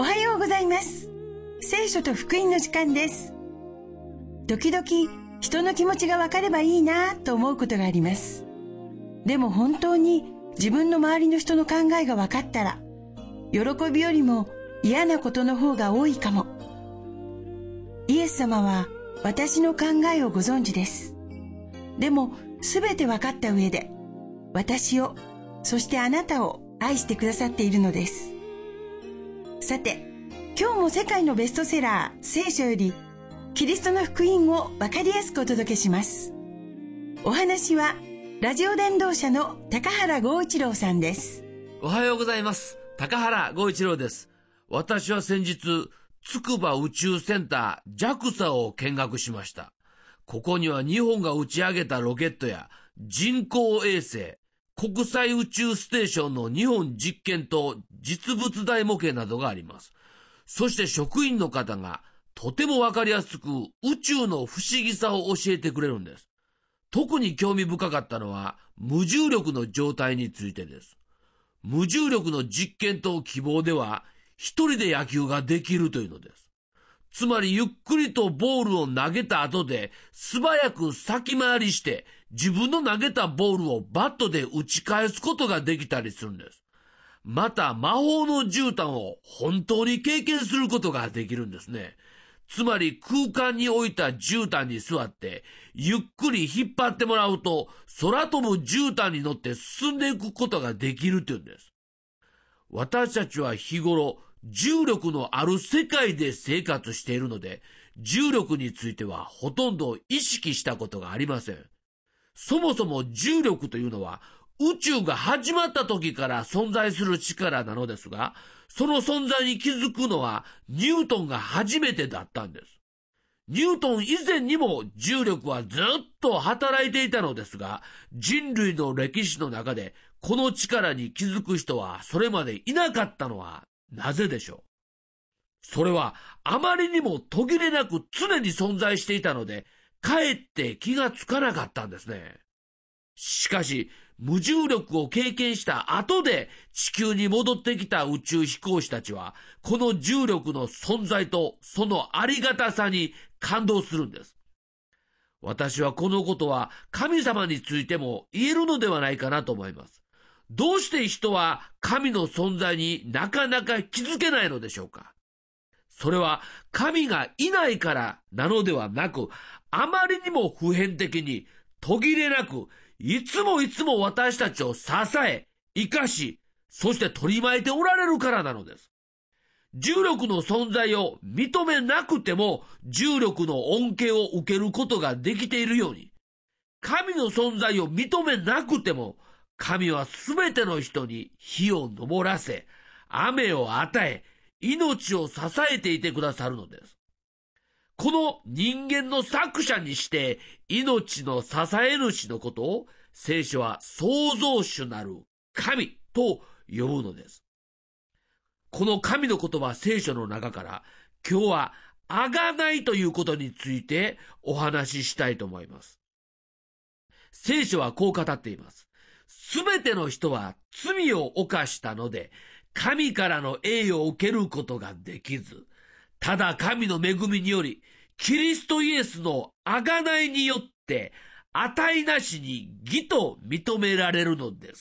はようございます。聖書と福音の時間です。時々人の気持ちが分かればいいなと思うことがあります。でも本当に自分の周りの人の考えが分かったら、喜びよりも嫌なことの方が多いかも。イエス様は私の考えをご存知です。でもすべて分かった上で、私を、そしてあなたを愛してくださっているのです。さて、今日も世界のベストセラー聖書よりキリストの福音を分かりやすくお届けします。お話はラジオ伝道者の高原剛一郎さんです。 おはようございます。高原剛一郎です。私は先日筑波宇宙センター JAXA を見学しました。ここには日本が打ち上げたロケットや人工衛星、国際宇宙ステーションの日本実験と実物大模型などがあります。そして職員の方がとてもわかりやすく宇宙の不思議さを教えてくれるんです。特に興味深かったのは無重力の状態についてです。無重力の実験と希望では一人で野球ができるというのです。つまりゆっくりとボールを投げた後で素早く先回りして自分の投げたボールをバットで打ち返すことができたりするんです。また魔法の絨毯を本当に経験することができるんですね。つまり空間に置いた絨毯に座ってゆっくり引っ張ってもらうと空飛ぶ絨毯に乗って進んでいくことができるというんです。私たちは日頃重力のある世界で生活しているので、重力についてはほとんど意識したことがありません。そもそも重力というのは宇宙が始まった時から存在する力なのですが、その存在に気づくのはニュートンが初めてだったんです。ニュートン以前にも重力はずっと働いていたのですが、人類の歴史の中でこの力に気づく人はそれまでいなかったのはなぜでしょう。それはあまりにも途切れなく常に存在していたので、かえって気がつかなかったんですね。しかし、無重力を経験した後で地球に戻ってきた宇宙飛行士たちは、この重力の存在とそのありがたさに感動するんです。私はこのことは神様についても言えるのではないかなと思います。どうして人は神の存在になかなか気づけないのでしょうか。それは神がいないからなのではなく、あまりにも普遍的に途切れなく、いつも私たちを支え、生かし、そして取り巻いておられるからなのです。重力の存在を認めなくても重力の恩恵を受けることができているように、神の存在を認めなくても神はすべての人に火を昇らせ、雨を与え、命を支えていてくださるのです。この人間の作者にして命の支え主のことを聖書は創造主なる神と呼ぶのです。この神の言葉聖書の中から今日は贖いということについてお話ししたいと思います。聖書はこう語っています。すべての人は罪を犯したので神からの栄誉を受けることができず、ただ神の恵みにより、キリストイエスの贖いによって、値なしに義と認められるのです。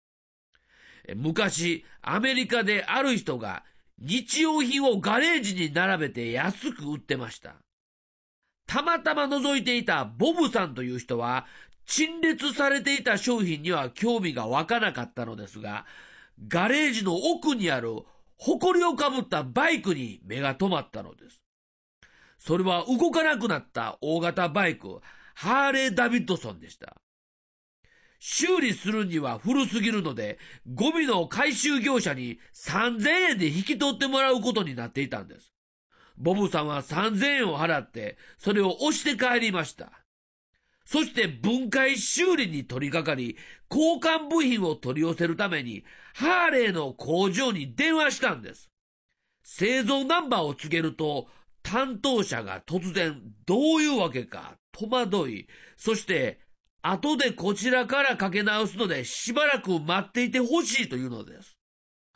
昔、アメリカである人が日用品をガレージに並べて安く売ってました。たまたま覗いていたボブさんという人は、陳列されていた商品には興味が湧かなかったのですが、ガレージの奥にある埃をかぶったバイクに目が止まったのです。それは動かなくなった大型バイク、ハーレー・ダビッドソンでした。修理するには古すぎるので、ゴミの回収業者に3000円で引き取ってもらうことになっていたんです。ボブさんは3000円を払って、それを押して帰りました。そして分解修理に取り掛かり、交換部品を取り寄せるために、ハーレーの工場に電話したんです。製造ナンバーを告げると、担当者が突然どういうわけか戸惑い、そして後でこちらからかけ直すのでしばらく待っていてほしいというのです。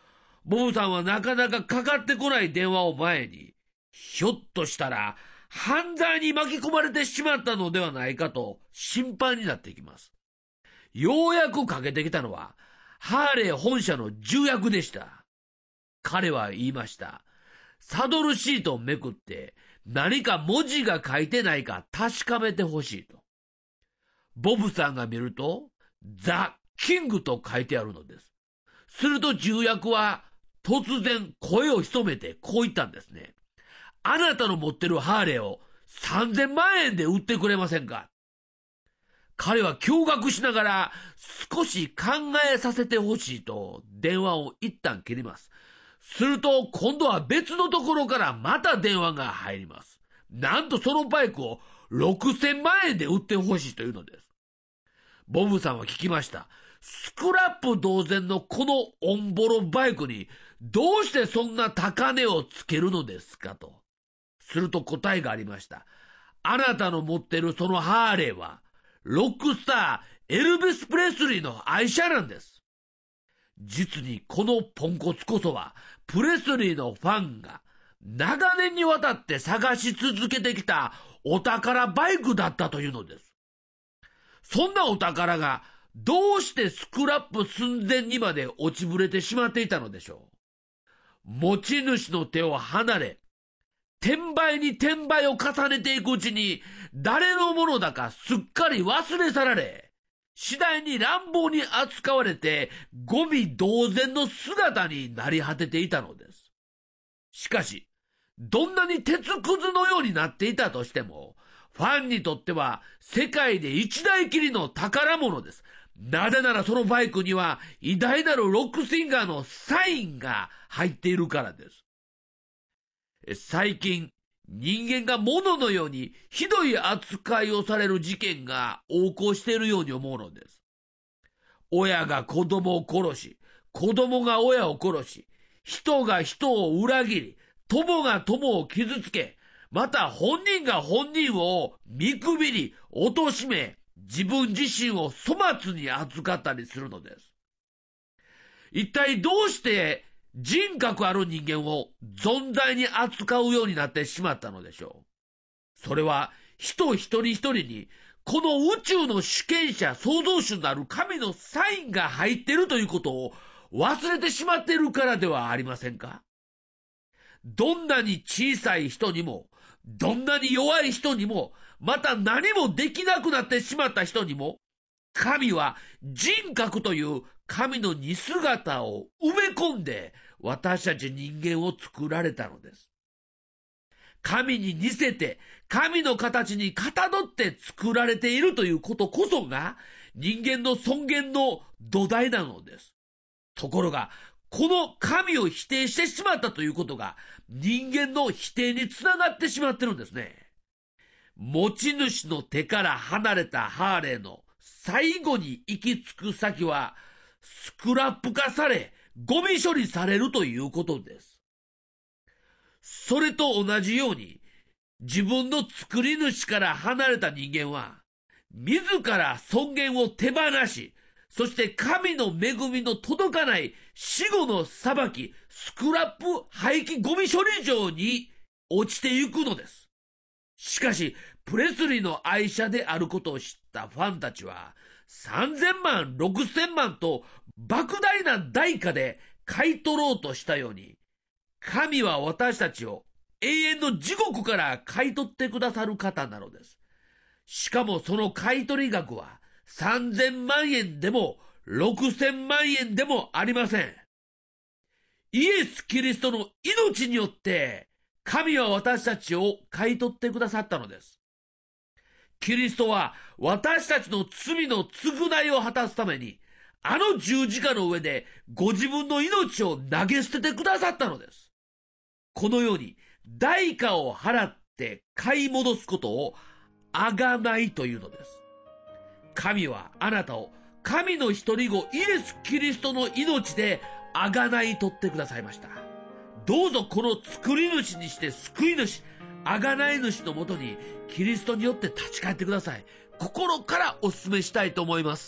ボブさんはなかなかかかってこない電話を前に、ひょっとしたら犯罪に巻き込まれてしまったのではないかと心配になっていきます。ようやくかけてきたのは、ハーレー本社の重役でした。彼は言いました。サドルシートをめくって何か文字が書いてないか確かめてほしいと。ボブさんが見ると、ザ・キングと書いてあるのです。すると重役は突然声を潜めてこう言ったんですね。あなたの持ってるハーレーを3000万円で売ってくれませんか。彼は驚愕しながら少し考えさせてほしいと電話を一旦切ります。すると今度は別のところからまた電話が入ります。なんとそのバイクを6000万円で売ってほしいというのです。ボブさんは聞きました。スクラップ同然のこのオンボロバイクにどうしてそんな高値をつけるのですかと。すると答えがありました。あなたの持ってるそのハーレーはロックスターエルビス・プレスリーの愛車なんです。実にこのポンコツこそはプレスリーのファンが長年にわたって探し続けてきたお宝バイクだったというのです。そんなお宝がどうしてスクラップ寸前にまで落ちぶれてしまっていたのでしょう。持ち主の手を離れ、転売に転売を重ねていくうちに誰のものだかすっかり忘れ去られ、次第に乱暴に扱われてゴミ同然の姿になり果てていたのです。しかし、どんなに鉄くずのようになっていたとしても、ファンにとっては世界で一台きりの宝物です。なぜならそのバイクには偉大なるロックシンガーのサインが入っているからです。最近、人間が物のようにひどい扱いをされる事件が横行しているように思うのです。親が子供を殺し、子供が親を殺し、人が人を裏切り、友が友を傷つけ、また本人が本人を見くびり、貶め、自分自身を粗末に扱ったりするのです。一体どうして人格ある人間を存在に扱うようになってしまったのでしょう。それは人一人一人にこの宇宙の主権者創造主なる神のサインが入っているということを忘れてしまっているからではありませんか。どんなに小さい人にも、どんなに弱い人にも、また何もできなくなってしまった人にも、神は人格という神の似姿を埋め込んで私たち人間を作られたのです。神に似せて神の形にかたどって作られているということこそが人間の尊厳の土台なのです。ところがこの神を否定してしまったということが人間の否定につながってしまってるんですね。持ち主の手から離れたハーレーの最後に行き着く先はスクラップ化されゴミ処理されるということです。それと同じように自分の作り主から離れた人間は自ら尊厳を手放し、そして神の恵みの届かない死後の裁き、スクラップ廃棄ゴミ処理場に落ちていくのです。しかしプレスリーの愛車であることを知ったファンたちは3000万、6000万と莫大な代価で買い取ろうとしたように、神は私たちを永遠の地獄から買い取ってくださる方なのです。しかもその買い取り額は3000万円でも6000万円でもありません。イエス・キリストの命によって神は私たちを買い取ってくださったのです。キリストは私たちの罪の償いを果たすためにあの十字架の上でご自分の命を投げ捨ててくださったのです。このように代価を払って買い戻すことを贖いというのです。神はあなたを神の一人子イエス・キリストの命で贖い取ってくださいました。どうぞこの作り主にして救い主、贖い主のもとにキリストによって立ち返ってください。心からお勧めしたいと思います。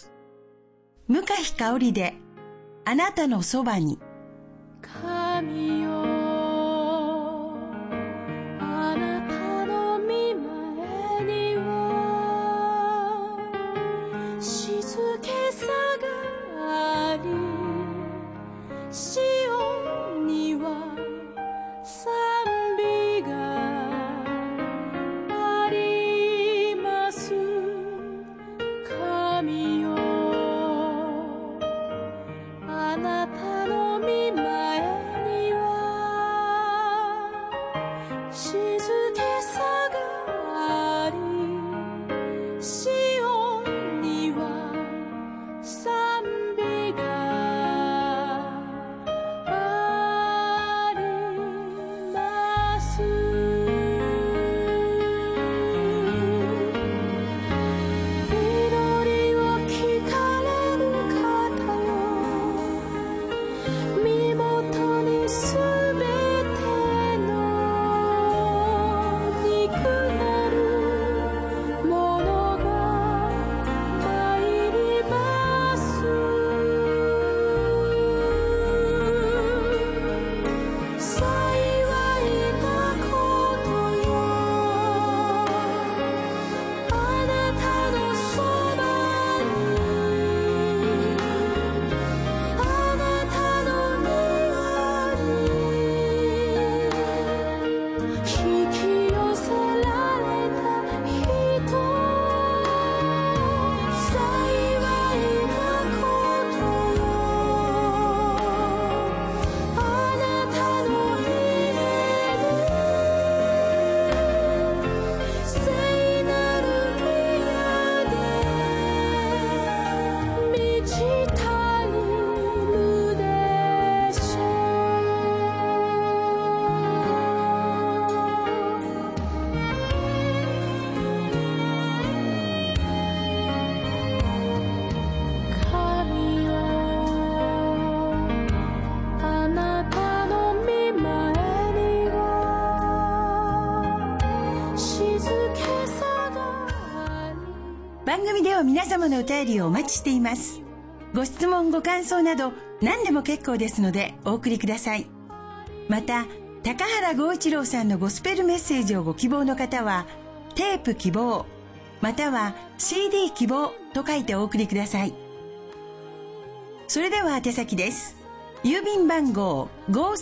向井香織であなたのそばに。 神よ、あなたの御前には静けさがあり、シオンには賛美があります。神よ、あなたの御前には静けさがあり、シオンには賛美があります。祈りを聞かれる方よ、身元にすべての肉なるものが入ります。幸いなことよ、あなたのそばに、あなたの庭に引き寄せられた人、幸いなことよ、あなたの家に聖なる宮で満ち足りるでしょう。神よ、あなたの御前には静けさがあり。 番組では皆様のお便りをお待ちしています。ご質問ご感想など何でも結構ですのでお送りください。また高原剛一郎さんのゴスペルメッセージをご希望の方はテープ希望または CD 希望と書いてお送りください。それでは宛先です。郵便番号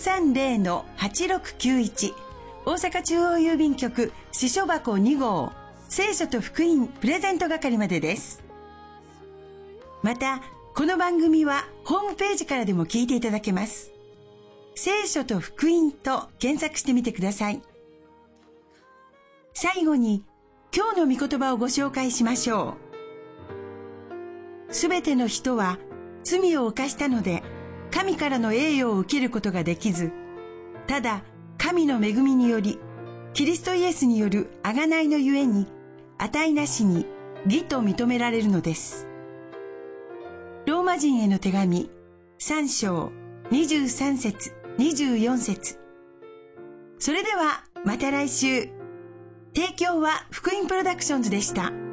530-8691 大阪中央郵便局支所箱2号聖書と福音プレゼント係までです。またこの番組はホームページからでも聞いていただけます。聖書と福音と検索してみてください。最後に今日の御言葉をご紹介しましょう。すべての人は罪を犯したので神からの栄誉を受けることができず、ただ神の恵みによりキリストイエスによる贖いのゆえに値なしに義と認められるのです。ローマ人への手紙3章23節24節。それではまた来週。提供は福音プロダクションズでした。